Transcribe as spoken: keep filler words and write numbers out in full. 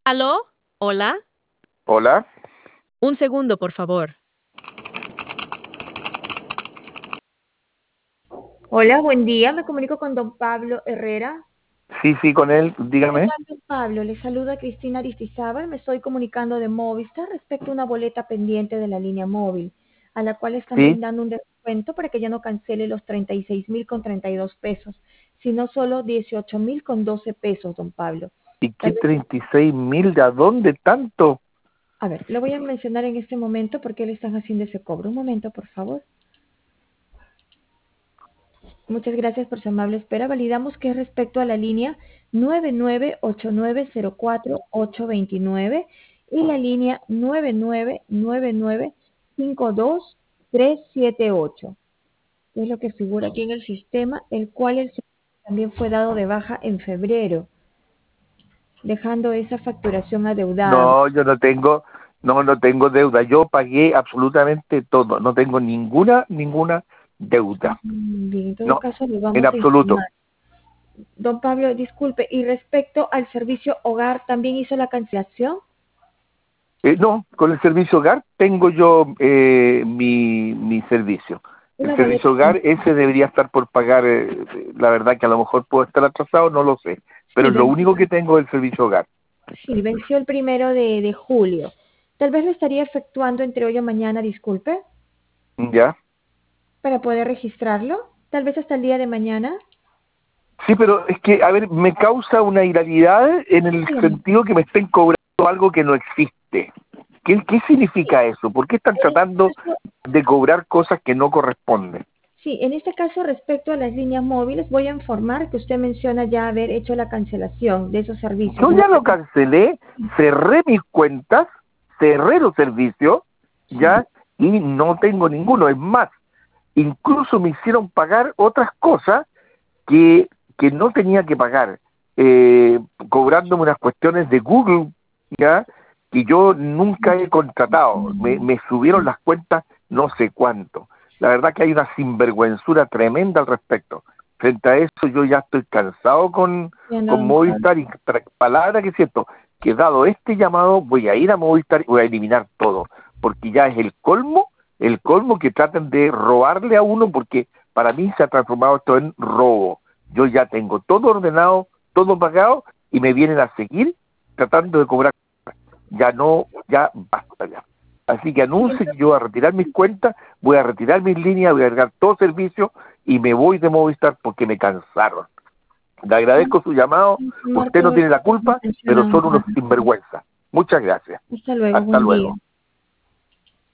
¿Aló? ¿Hola? Hola. Un segundo, por favor. Hola, buen día. Me comunico con don Pablo Herrera. Sí, sí, con él, ¿Qué dígame. tal, don Pablo? Le saluda Cristina Aristizábal. Me estoy comunicando de Movistar respecto a una boleta pendiente de la línea móvil, a la cual están Sí. brindando un descuento para que ya no cancele los treinta y seis mil con treinta y dos pesos, sino solo dieciocho mil con doce pesos, don Pablo. ¿Y qué Tal vez, treinta y seis mil? ¿De a dónde tanto? a ver, le voy a mencionar en este momento por qué le están haciendo ese cobro. Un momento, por favor. Muchas gracias por su amable espera. Validamos que es respecto a la línea nueve nueve ocho nueve cero cuatro ocho dos nueve y la línea nueve nueve nueve nueve cinco dos tres siete ocho. Es lo que figura aquí en el sistema, el cual el servicio también fue dado de baja en febrero, dejando esa facturación adeudada. No, yo no tengo, no, no tengo deuda. Yo pagué absolutamente todo. No tengo ninguna, ninguna deuda. Mm, Bien, en todo No, caso, le en vamos a absoluto. informar. Don Pablo, disculpe, y respecto al servicio hogar, ¿también hizo la cancelación? Eh, no, con el servicio hogar tengo yo eh, mi, mi servicio. El Una boleta servicio hogar, ese debería estar por pagar. Eh, la verdad que a lo mejor puedo estar atrasado, no lo sé. Pero Sí, es lo venció, único que tengo del servicio hogar. sí, venció el primero de, de julio. Tal vez lo estaría efectuando entre hoy o mañana, disculpe, ¿Ya? para poder registrarlo. Tal vez hasta el día de mañana. Sí, pero es que, a ver, me causa una hilaridad en el Dígame. sentido que me estén cobrando algo que no existe. ¿Qué, qué significa eso? ¿Por qué están En este tratando caso, de cobrar cosas que no corresponden? sí, en este caso respecto a las líneas móviles, voy a informar que usted menciona ya haber hecho la cancelación de esos servicios. Yo ¿No? ya lo cancelé, cerré mis cuentas, cerré los servicios, Sí, ya, y no tengo ninguno. Es más, incluso me hicieron pagar otras cosas que, que no tenía que pagar, eh, cobrándome unas cuestiones de Google, ya, que yo nunca he contratado. Me, me subieron las cuentas no sé cuánto. La verdad que hay una sinvergüenzura tremenda al respecto. Frente a eso yo ya estoy cansado con, entiendo, con don Pablo. Movistar y tra- palabra que es cierto, que dado este llamado voy a ir a Movistar y voy a eliminar todo, porque ya es el colmo, el colmo que traten de robarle a uno, porque para mí se ha transformado esto en robo. Yo ya tengo todo ordenado, todo pagado y me vienen a seguir tratando de cobrar. Ya no, ya basta ya. Así que Sí, anuncio que entonces, yo voy a retirar mis cuentas, voy a retirar mis líneas, voy a cargar todo servicio y me voy de Movistar porque me cansaron. Le vamos agradezco su llamado, a informar usted no todo lo tiene la que culpa, menciona pero don son unos Pablo. sinvergüenza. Muchas gracias. Hasta luego, Hasta buen día. luego.